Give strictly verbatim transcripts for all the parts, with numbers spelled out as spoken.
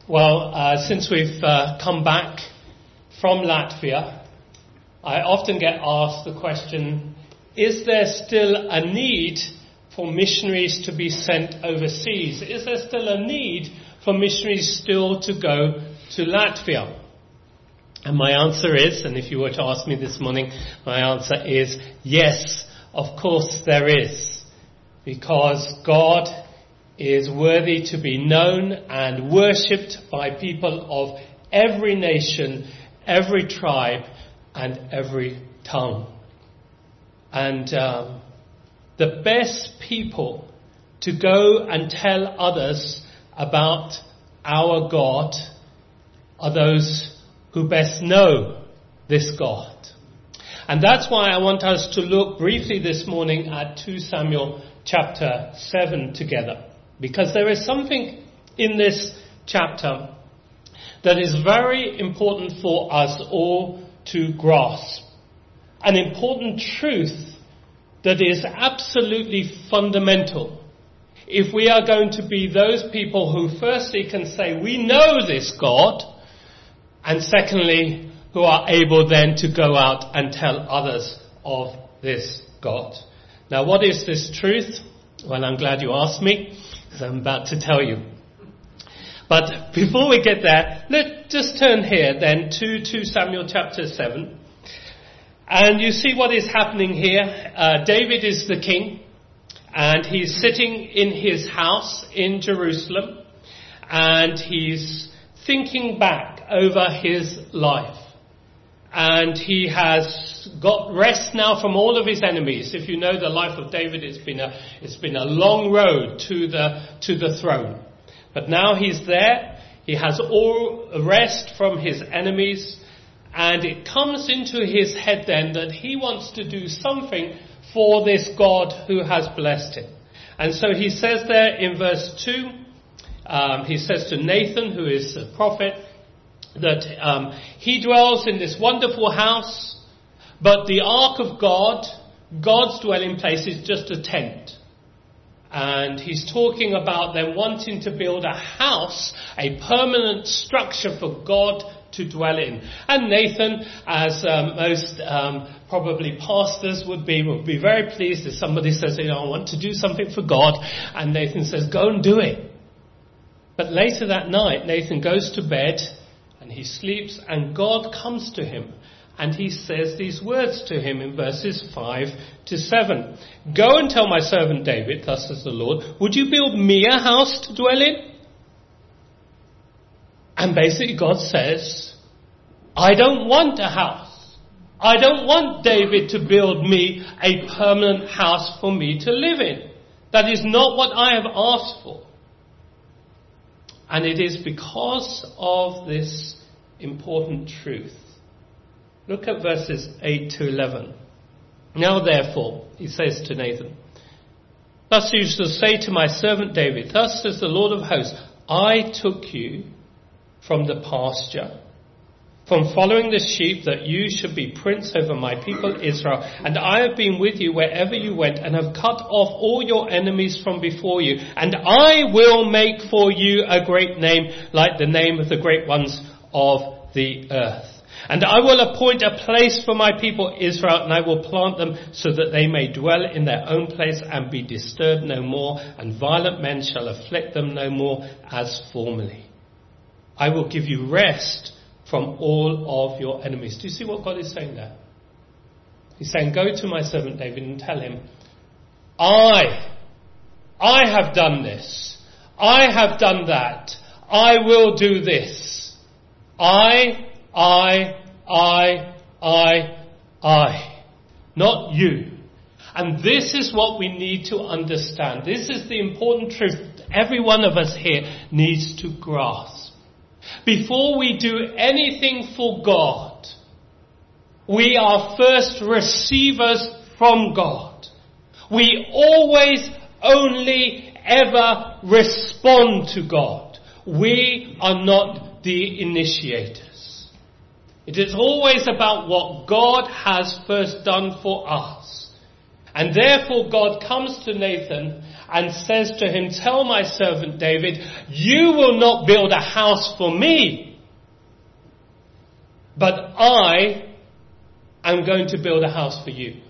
Well, uh, since we've uh, come back from Latvia, I often get asked the question, is there still a need for missionaries to be sent overseas? Is there still a need for missionaries still to go to Latvia? And my answer is, and if you were to ask me this morning, my answer is yes, of course there is. Because God is worthy to be known and worshipped by people of every nation, every tribe, and every tongue. And um, the best people to go and tell others about our God are those who best know this God. And that's why I want us to look briefly this morning at Second Samuel chapter seven together. Because there is something in this chapter that is very important for us all to grasp. An important truth that is absolutely fundamental if we are going to be those people who firstly can say we know this God, and secondly who are able then to go out and tell others of this God. Now, what is this truth? Well, I'm glad you asked me, because I'm about to tell you. But before we get there, let's just turn here then to Second Samuel chapter seven. And you see what is happening here. Uh, David is the king, and he's sitting in his house in Jerusalem, and he's thinking back over his life. And he has got rest now from all of his enemies. If you know the life of David, it's been a, it's been a long road to the, to the throne. But now he's there. He has all rest from his enemies. And it comes into his head then that he wants to do something for this God who has blessed him. And so he says there in verse two, um, he says to Nathan, who is a prophet, that um, he dwells in this wonderful house, but the ark of God, God's dwelling place, is just a tent. And he's talking about them wanting to build a house, a permanent structure for God to dwell in. And Nathan, as um, most um, probably pastors would be, would be very pleased if somebody says, you know, I want to do something for God. And Nathan says, go and do it. But later that night, Nathan goes to bed, and he sleeps, and God comes to him, and he says these words to him in verses five to seven. Go and tell my servant David, thus says the Lord, would you build me a house to dwell in? And basically God says, I don't want a house. I don't want David to build me a permanent house for me to live in. That is not what I have asked for. And it is because of this important truth. Look at verses eight to eleven. Now therefore, he says to Nathan, thus you shall say to my servant David, thus says the Lord of hosts, I took you from the pasture, from following the sheep, that you should be prince over my people Israel. And I have been with you wherever you went, and have cut off all your enemies from before you. And I will make for you a great name, like the name of the great ones of the earth. And I will appoint a place for my people Israel, and I will plant them so that they may dwell in their own place and be disturbed no more, and violent men shall afflict them no more as formerly. I will give you rest from all of your enemies. Do you see what God is saying there? He's saying, go to my servant David and tell him, I, I have done this. I have done that. I will do this. I, I, I, I, I. Not you. And this is what we need to understand. This is the important truth every one of us here needs to grasp. Before we do anything for God, we are first receivers from God. We always only ever respond to God. We are not the initiators. It is always about what God has first done for us. And therefore God comes to Nathan and says to him, tell my servant David, you will not build a house for me, but I am going to build a house for you.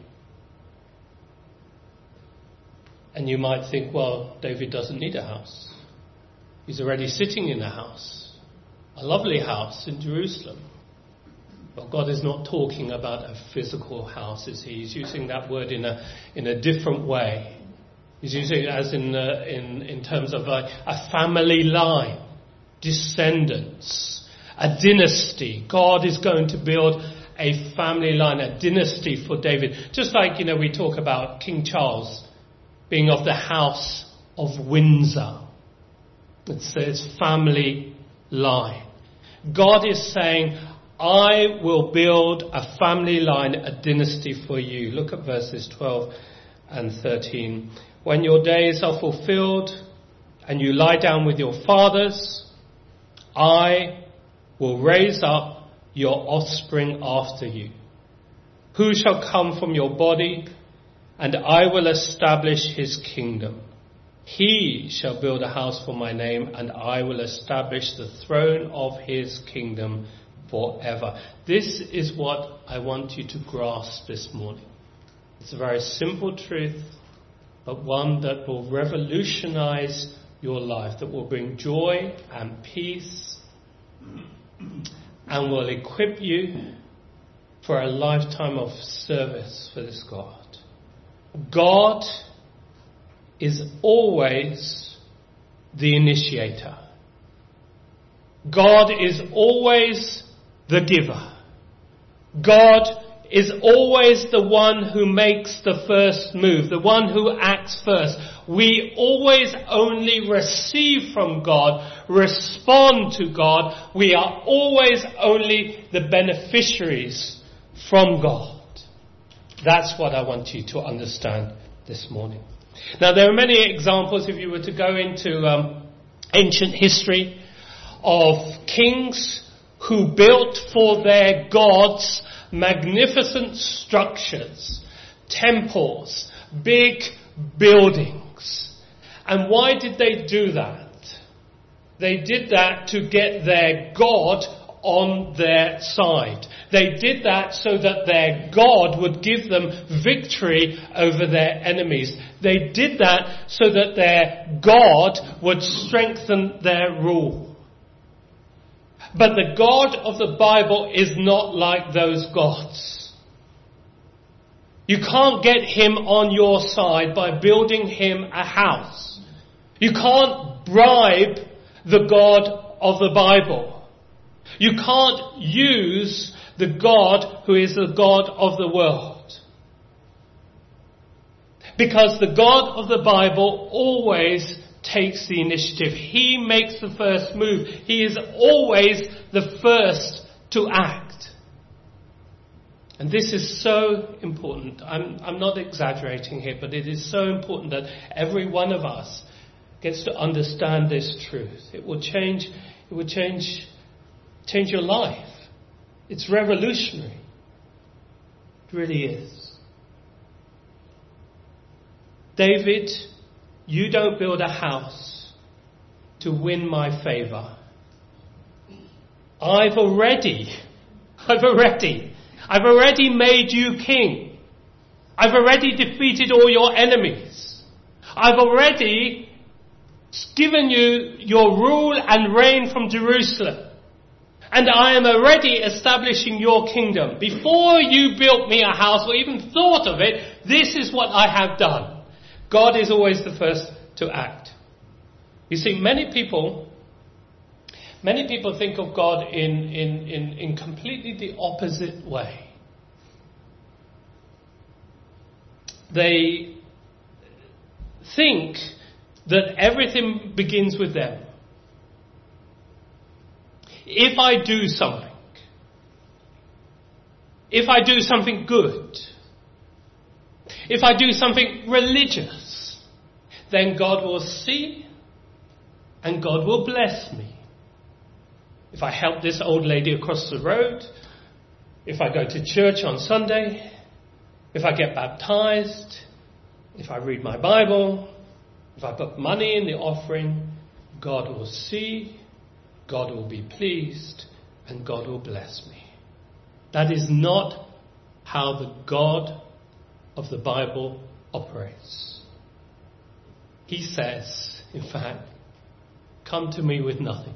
And you might think, well, David doesn't need a house. He's already sitting in a house, a lovely house in Jerusalem. But God is not talking about a physical house, is he? He's using that word in a in a different way. He's using it as in uh, in in terms of a, a family line, descendants, a dynasty. God is going to build a family line, a dynasty for David. Just like, you know, we talk about King Charles being of the house of Windsor. It's his family line. God is saying, I will build a family line, a dynasty for you. Look at verses twelve and thirteen. When your days are fulfilled and you lie down with your fathers, I will raise up your offspring after you, who shall come from your body, and I will establish his kingdom. He shall build a house for my name, and I will establish the throne of his kingdom forever. This is what I want you to grasp this morning. It's a very simple truth, but one that will revolutionize your life, that will bring joy and peace, and will equip you for a lifetime of service for this God. God is always the initiator. God is always the giver. God is always the one who makes the first move, the one who acts first. We always only receive from God, respond to God. We are always only the beneficiaries from God. That's what I want you to understand this morning. Now, there are many examples, if you were to go into um, ancient history, of kings who built for their gods magnificent structures, temples, big buildings. And why did they do that? They did that to get their God on their side. They did that so that their God would give them victory over their enemies. They did that so that their God would strengthen their rule. But the God of the Bible is not like those gods. You can't get him on your side by building him a house. You can't bribe the God of the Bible. You can't use the God who is the God of the world. Because the God of the Bible always takes the initiative. He makes the first move. He is always the first to act. And this is so important. I'm, I'm not exaggerating here, but it is so important that every one of us gets to understand this truth. It will change, it will change, change your life. It's revolutionary. It really is. David, you don't build a house to win my favor. I've already, I've already, I've already made you king. I've already defeated all your enemies. I've already given you your rule and reign from Jerusalem. And I am already establishing your kingdom. Before you built me a house or even thought of it, this is what I have done. God is always the first to act. You see, many people, many people think of God in, in, in, in completely the opposite way. They think that everything begins with them. If I do something, if I do something good, if I do something religious, then God will see and God will bless me. If I help this old lady across the road, if I go to church on Sunday, if I get baptized, if I read my Bible, If I put money in the offering, God will see, God will be pleased, and God will bless me. That is not how the God of the Bible operates. He says, in fact, come to me with nothing.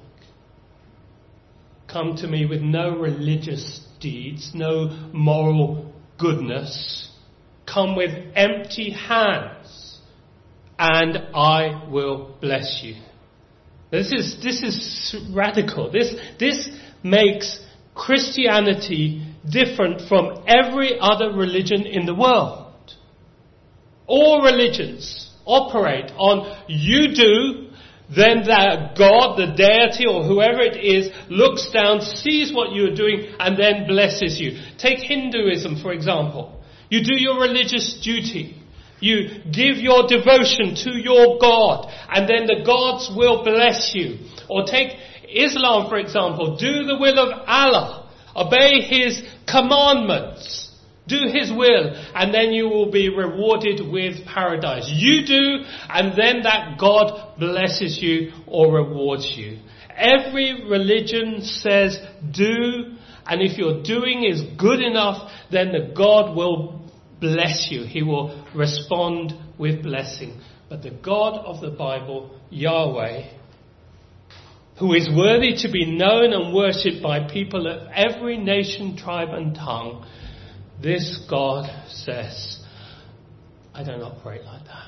Come to me with no religious deeds, no moral goodness. Come with empty hands, and I will bless you. This is this is radical. This this makes Christianity different from every other religion in the world. All religions operate on you do, then that God, the deity or whoever it is, looks down, sees what you are doing, and then blesses you. Take Hinduism, for example. You do your religious duty. You give your devotion to your God, and then the gods will bless you. Or take Islam, for example. Do the will of Allah. Obey His commandments. Do His will, and then you will be rewarded with paradise. You do, and then that God blesses you or rewards you. Every religion says do, and if your doing is good enough, then the God will bless you. He will respond with blessing. But the God of the Bible, Yahweh, who is worthy to be known and worshipped by people of every nation, tribe and tongue, this God says, I don't operate like that.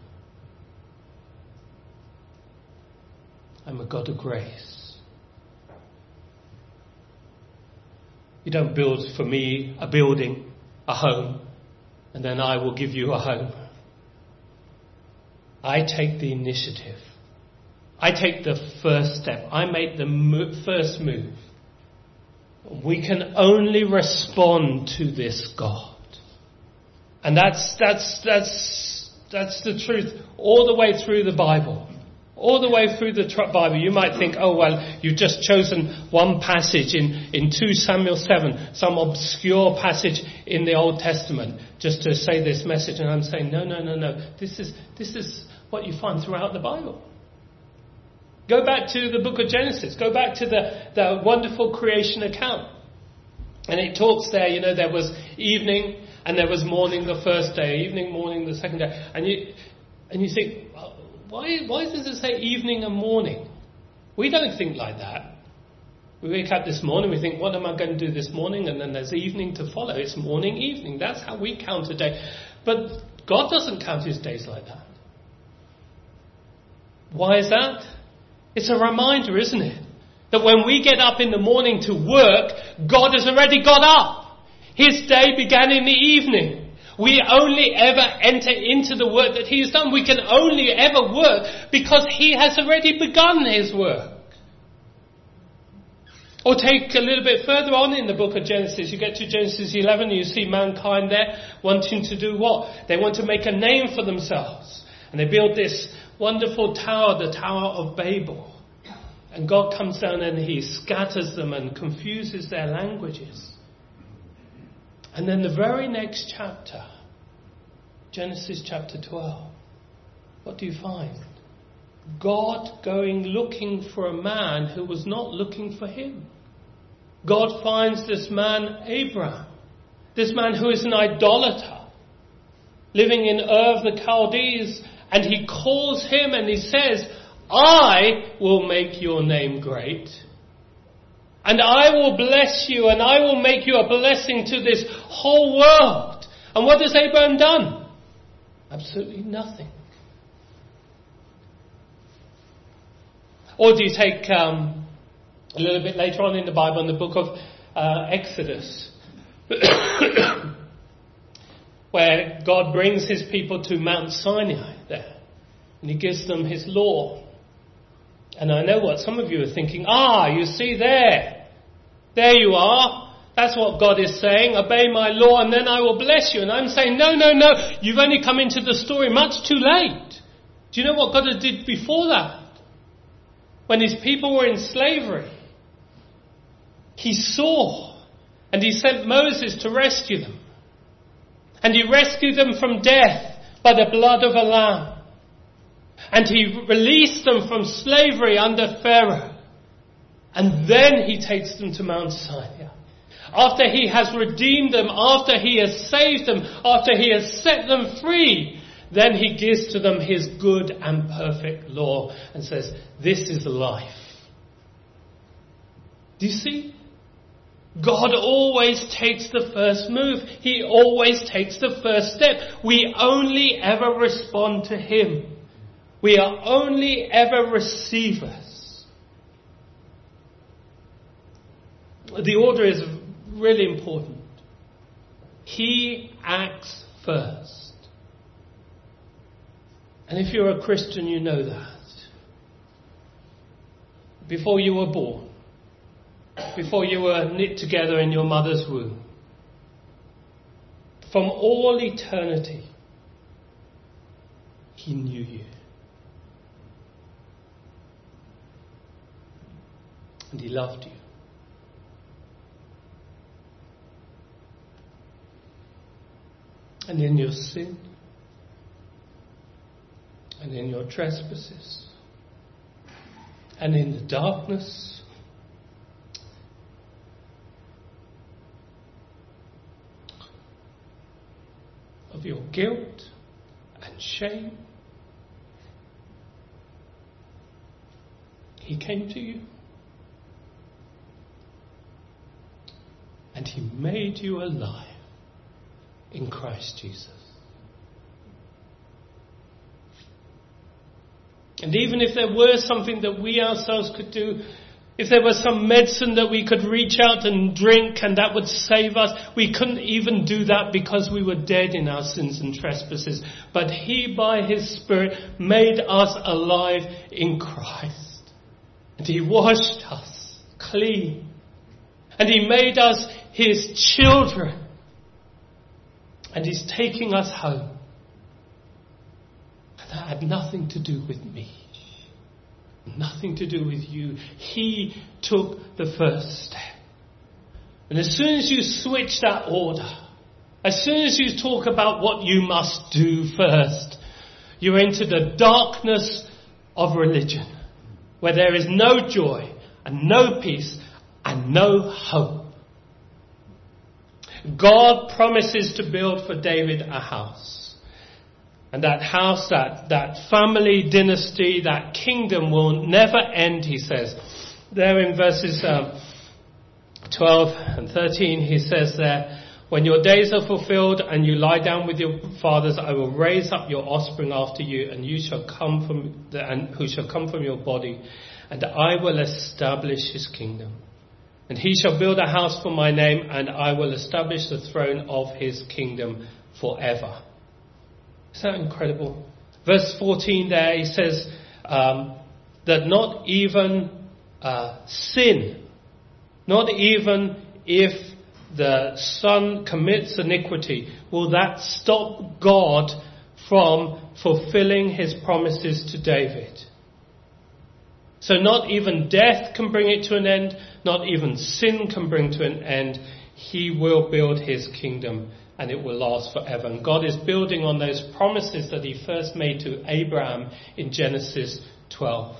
I'm a God of grace. You don't build for me a building, a home, and then I will give you a home. I take the initiative. I take the first step. I make the mo- first move. We can only respond to this God. And that's, that's, that's, that's the truth all the way through the Bible. All the way through the tr- Bible. You might think, oh well, you've just chosen one passage in, in Second Samuel seven, some obscure passage in the Old Testament, just to say this message. And I'm saying, no, no, no, no. This is, this is what you find throughout the Bible. Go back to the book of Genesis. Go back to the, the wonderful creation account. And it talks there, you know, there was evening and there was morning the first day, evening, morning the second day. And you and you think, why, why does it say evening and morning? We don't think like that. We wake up this morning, we think, what am I going to do this morning? And then there's evening to follow. It's morning, evening. That's how we count a day. But God doesn't count His days like that. Why is that? It's a reminder, isn't it? That when we get up in the morning to work, God has already got up. His day began in the evening. We only ever enter into the work that He has done. We can only ever work because He has already begun His work. Or take a little bit further on in the book of Genesis. You get to Genesis eleven and you see mankind there wanting to do what? They want to make a name for themselves. And they build this wonderful tower, the Tower of Babel. And God comes down and He scatters them and confuses their languages. And then the very next chapter, Genesis chapter twelve, what do you find? God going looking for a man who was not looking for Him. God finds this man Abraham, this man who is an idolater, living in Ur of the Chaldees, and He calls him and He says, I will make your name great, and I will bless you, and I will make you a blessing to this whole world. And what has Abraham done? Absolutely nothing. Or do you take um, a little bit later on in the Bible, in the book of uh, Exodus, where God brings His people to Mount Sinai there, and He gives them His law. And I know what some of you are thinking. Ah, you see there. There you are. That's what God is saying. Obey my law and then I will bless you. And I'm saying, no, no, no. You've only come into the story much too late. Do you know what God did before that? When His people were in slavery, He saw and He sent Moses to rescue them. And He rescued them from death by the blood of a lamb. And he released them from slavery under Pharaoh. And then he takes them to Mount Sinai. After he has redeemed them, after he has saved them, after he has set them free, then he gives to them his good and perfect law and says, this is life. Do you see? God always takes the first move. He always takes the first step. We only ever respond to him. We are only ever receivers. The order is really important. He acts first. And if you're a Christian, you know that. Before you were born, before you were knit together in your mother's womb, from all eternity, he knew you. And he loved you. And in your sin, and in your trespasses, and in the darkness, of your guilt and shame, he came to you. And he made you alive in Christ Jesus. And even if there were something that we ourselves could do, if there was some medicine that we could reach out and drink and that would save us, we couldn't even do that because we were dead in our sins and trespasses. But he, by his Spirit, made us alive in Christ. And he washed us clean. And he made us his children. And he's taking us home. And that had nothing to do with me. Nothing to do with you. He took the first step. And as soon as you switch that order, as soon as you talk about what you must do first, you're into the darkness of religion, where there is no joy and no peace and no hope. God promises to build for David a house. And that house, that, that family dynasty, that kingdom will never end, he says. There in verses um, twelve and thirteen, he says there, when your days are fulfilled and you lie down with your fathers, I will raise up your offspring after you, and you shall come from the, and who shall come from your body, and I will establish his kingdom. And he shall build a house for my name, and I will establish the throne of his kingdom forever. Isn't that incredible? Verse fourteen there, he says um, that not even uh, sin, not even if the son commits iniquity, will that stop God from fulfilling his promises to David. So not even death can bring it to an end, not even sin can bring to an end. He will build his kingdom and it will last forever. And God is building on those promises that he first made to Abraham in Genesis twelve.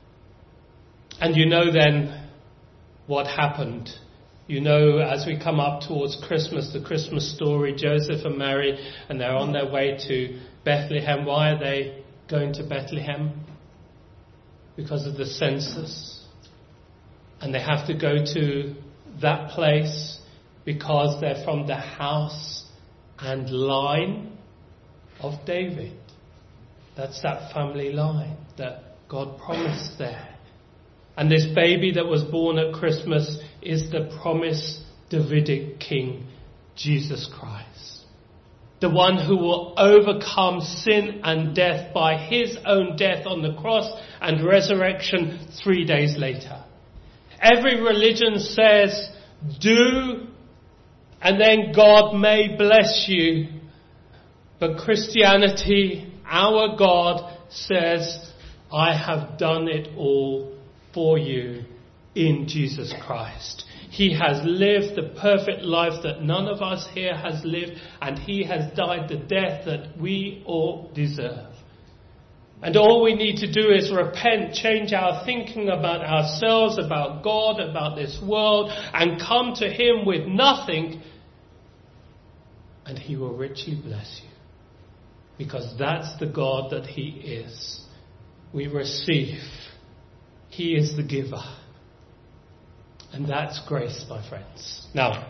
And you know then what happened. You know, as we come up towards Christmas, the Christmas story, Joseph and Mary, and they're on their way to Bethlehem. Why are they going to Bethlehem? Because of the census. And they have to go to that place because they're from the house and line of David. That's that family line that God promised there. And this baby that was born at Christmas is the promised Davidic king, Jesus Christ. The one who will overcome sin and death by his own death on the cross and resurrection three days later. Every religion says, do, and then God may bless you. But Christianity, our God, says, I have done it all for you in Jesus Christ. He has lived the perfect life that none of us here has lived, and he has died the death that we all deserve. And all we need to do is repent, change our thinking about ourselves, about God, about this world, and come to him with nothing, and he will richly bless you. Because that's the God that he is. We receive. He is the giver. And that's grace, my friends. Now,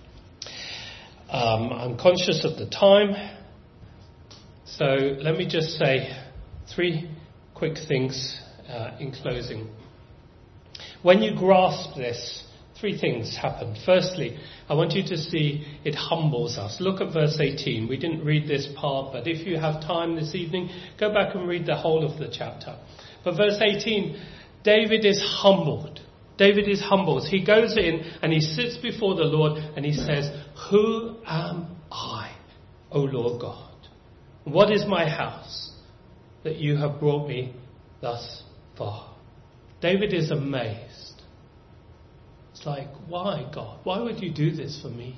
um, I'm conscious of the time. So let me just say three quick things uh, in closing. When you grasp this, three things happen. Firstly, I want you to see it humbles us. Look at verse eighteen. We didn't read this part, but if you have time this evening, go back and read the whole of the chapter. But verse eighteen, David is humbled. David is humbled. He goes in and he sits before the Lord and he says, "Who am I, O Lord God? What is my house that you have brought me thus far?" David is amazed. It's like, why, God? Why would you do this for me?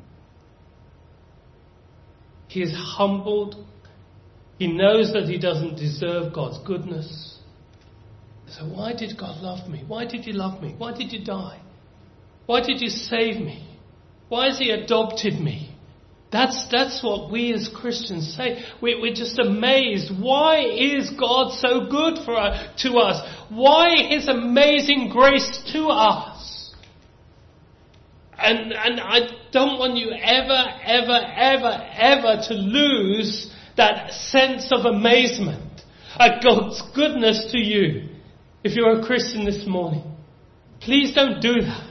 He is humbled. He knows that he doesn't deserve God's goodness. So why did God love me? Why did you love me? Why did you die? Why did you save me? Why has he adopted me? That's that's what we as Christians say. We, we're just amazed. Why is God so good for us, to us? Why his amazing grace to us? And and I don't want you ever, ever, ever, ever to lose that sense of amazement at God's goodness to you. If you're a Christian this morning, please don't do that.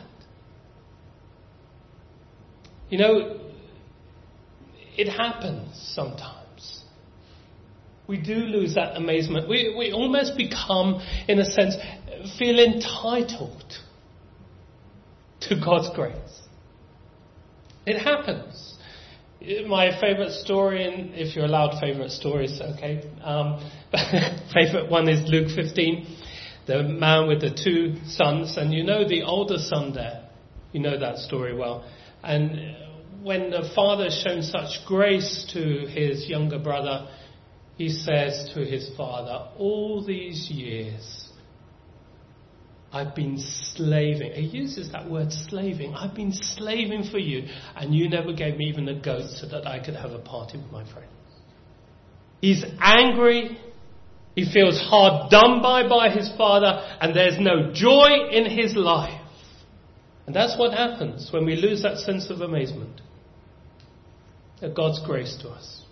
You know, it happens sometimes. We do lose that amazement. We we almost become, in a sense, feel entitled to God's grace. It happens. My favourite story, and if you're allowed favourite stories, okay. Um, favourite one is Luke fifteen, the man with the two sons, and you know the older son there. You know that story well. And when the father has shown such grace to his younger brother, he says to his father, "All these years I've been slaving." He uses that word, slaving. "I've been slaving for you, and you never gave me even a goat so that I could have a party with my friends." He's angry. He feels hard done by by his father, and there's no joy in his life. And that's what happens when we lose that sense of amazement at God's grace to us.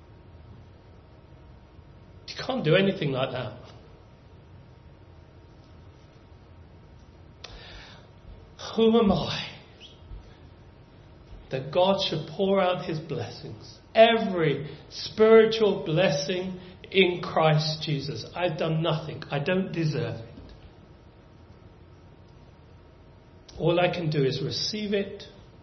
You can't do anything like that. Who am I that God should pour out his blessings? Every spiritual blessing in Christ Jesus. I've done nothing. I don't deserve it. All I can do is receive it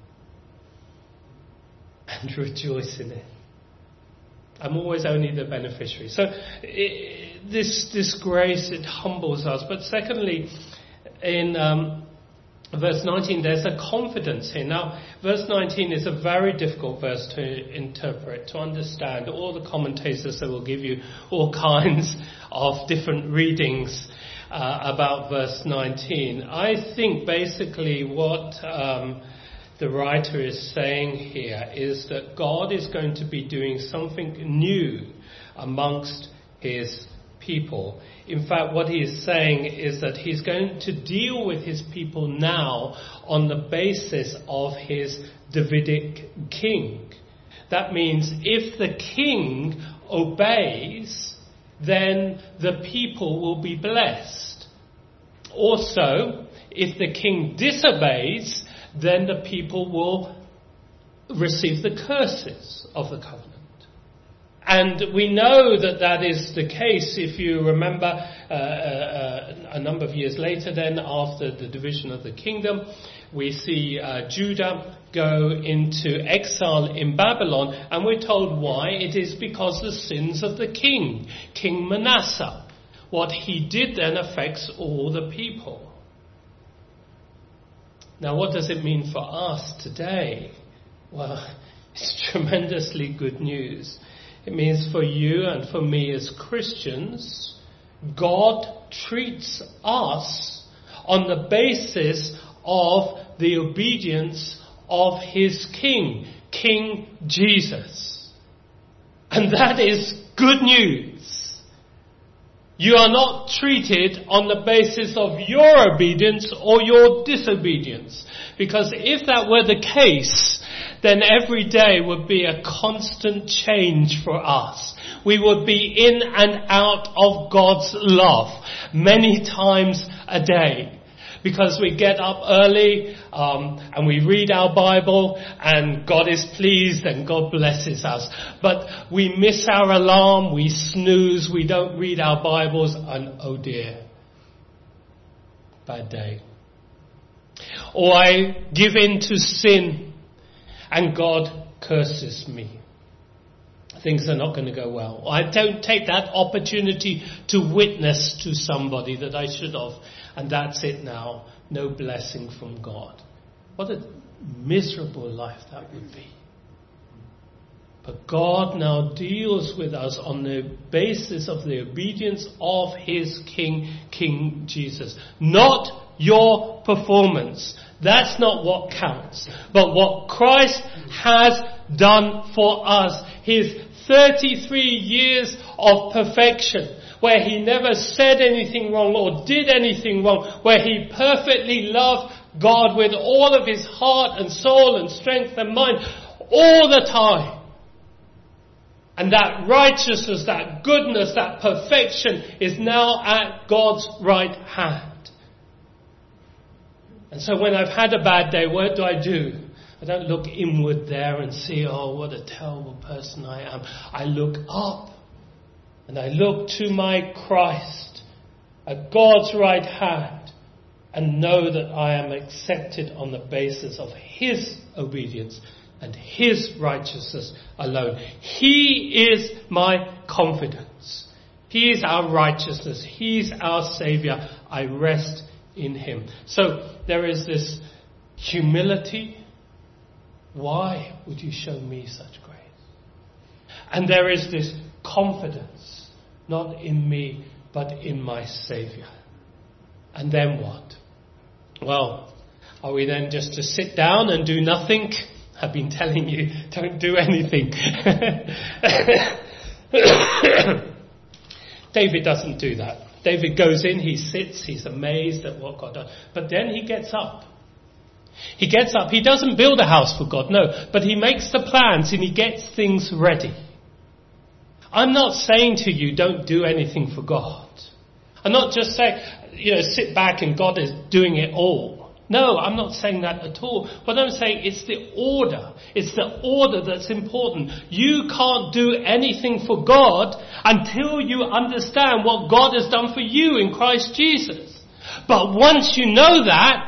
and rejoice in it. I'm always only the beneficiary. So it, this this grace, it humbles us. But secondly, in um, verse nineteen, there's a confidence here. Now, verse nineteen is a very difficult verse to interpret, to understand. All the commentators, they will give you all kinds of different readings uh, about verse nineteen. I think basically what um, the writer is saying here is that God is going to be doing something new amongst his people. In fact, what he is saying is that he's going to deal with his people now on the basis of his Davidic king. That means if the king obeys, then the people will be blessed. Also, if the king disobeys, then the people will receive the curses of the covenant. And we know that that is the case if you remember uh, uh, a number of years later then, after the division of the kingdom, we see uh, Judah go into exile in Babylon, and we're told why. It is because of the sins of the king, King Manasseh. What he did then affects all the people. Now, what does it mean for us today? Well, it's tremendously good news. It means for you and for me as Christians, God treats us on the basis of the obedience of his King, King Jesus. And that is good news. You are not treated on the basis of your obedience or your disobedience. Because if that were the case, then every day would be a constant change for us. We would be in and out of God's love many times a day. Because we get up early um, and we read our Bible and God is pleased and God blesses us. But we miss our alarm, we snooze, we don't read our Bibles, and oh dear, bad day. Or I give in to sin and God curses me. Things are not going to go well. I don't take that opportunity to witness to somebody that I should have. And that's it now. No blessing from God. What a miserable life that would be. But God now deals with us on the basis of the obedience of his King, King Jesus. Not your performance. That's not what counts. But what Christ has done for us. His thirty-three years of perfection, where he never said anything wrong or did anything wrong, where he perfectly loved God with all of his heart and soul and strength and mind all the time. And that righteousness, that goodness, that perfection is now at God's right hand. And so when I've had a bad day, what do I do? I don't look inward there and see, oh, what a terrible person I am. I look up and I look to my Christ at God's right hand and know that I am accepted on the basis of his obedience and his righteousness alone. He is my confidence. He is our righteousness. He's our Saviour. I rest in him. So there is this humility. Why would you show me such grace? And there is this confidence, not in me, but in my Saviour. And then what? Well, are we then just to sit down and do nothing? I've been telling you, don't do anything. David doesn't do that. David goes in, he sits, he's amazed at what God does. But then he gets up. He gets up. He doesn't build a house for God, no. But he makes the plans and he gets things ready. I'm not saying to you, don't do anything for God. I'm not just saying, you know, sit back and God is doing it all. No, I'm not saying that at all. What I'm saying, it's the order. It's the order that's important. You can't do anything for God until you understand what God has done for you in Christ Jesus. But once you know that,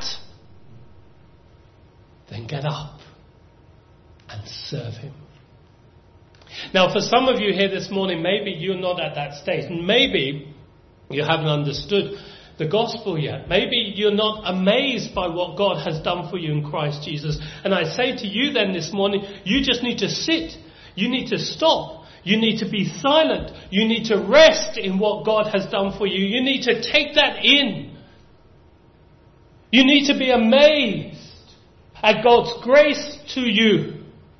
then get up and serve him. Now, for some of you here this morning, maybe you're not at that stage. Maybe you haven't understood the gospel yet. Maybe you're not amazed by what God has done for you in Christ Jesus. And I say to you then this morning, you just need to sit. You need to stop. You need to be silent. You need to rest in what God has done for you. You need to take that in. You need to be amazed at God's grace to you.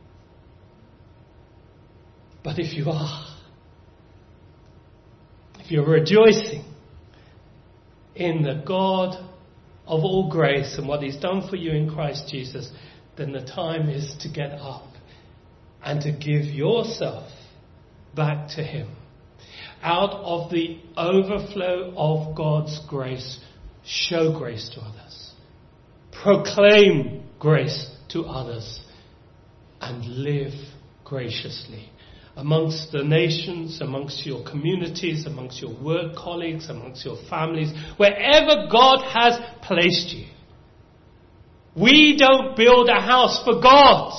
But if you are, if you're rejoicing in the God of all grace and what he's done for you in Christ Jesus, then the time is to get up and to give yourself back to him. Out of the overflow of God's grace, show grace to others. Proclaim grace to others and live graciously amongst the nations, amongst your communities, amongst your work colleagues, amongst your families, wherever God has placed you. We don't build a house for God.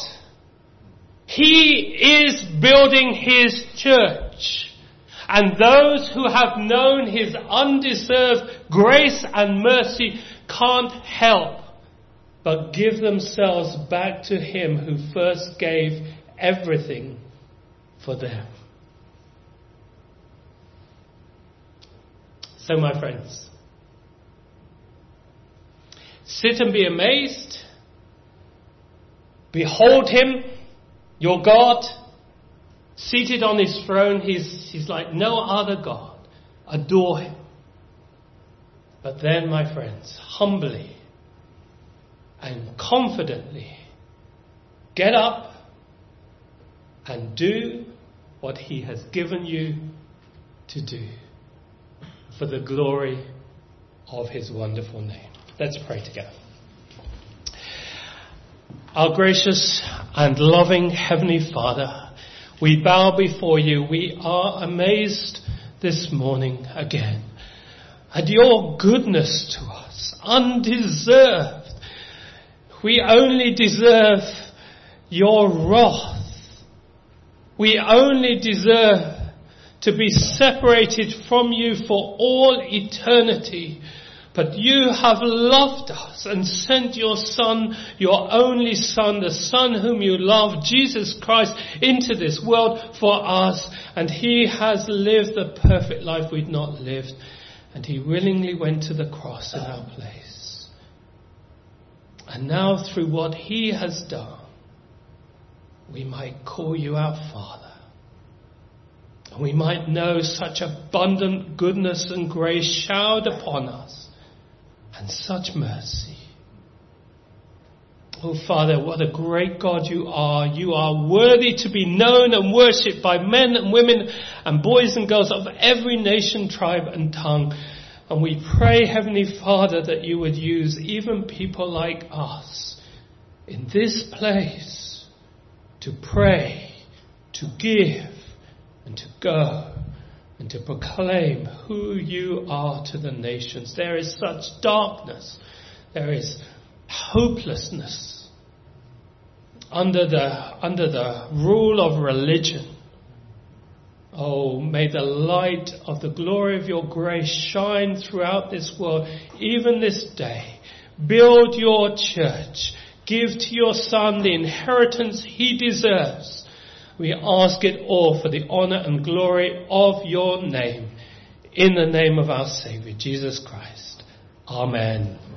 He is building his church. And those who have known his undeserved grace and mercy can't help but give themselves back to him who first gave everything for them. So, my friends, sit and be amazed. Behold him, your God, seated on his throne. He's, he's like no other God. Adore him. But then, my friends, humbly and confidently get up and do what he has given you to do for the glory of his wonderful name. Let's pray together. Our gracious and loving Heavenly Father, we bow before you. We are amazed this morning again at your goodness to us, undeserved. We only deserve your wrath. We only deserve to be separated from you for all eternity. But you have loved us and sent your Son, your only Son, the Son whom you love, Jesus Christ, into this world for us. And he has lived the perfect life we'd not lived. And he willingly went to the cross in our place. And now through what he has done, we might call you our Father. And we might know such abundant goodness and grace showered upon us. And such mercy. Oh, Father, what a great God you are. You are worthy to be known and worshipped by men and women and boys and girls of every nation, tribe and tongue. And we pray, Heavenly Father, that you would use even people like us in this place to pray, to give, and to go. And to proclaim who you are to the nations. There is such darkness. There is hopelessness under the, under the rule of religion. Oh, may the light of the glory of your grace shine throughout this world, even this day. Build your church. Give to your Son the inheritance he deserves. We ask it all for the honor and glory of your name. In the name of our Savior, Jesus Christ. Amen.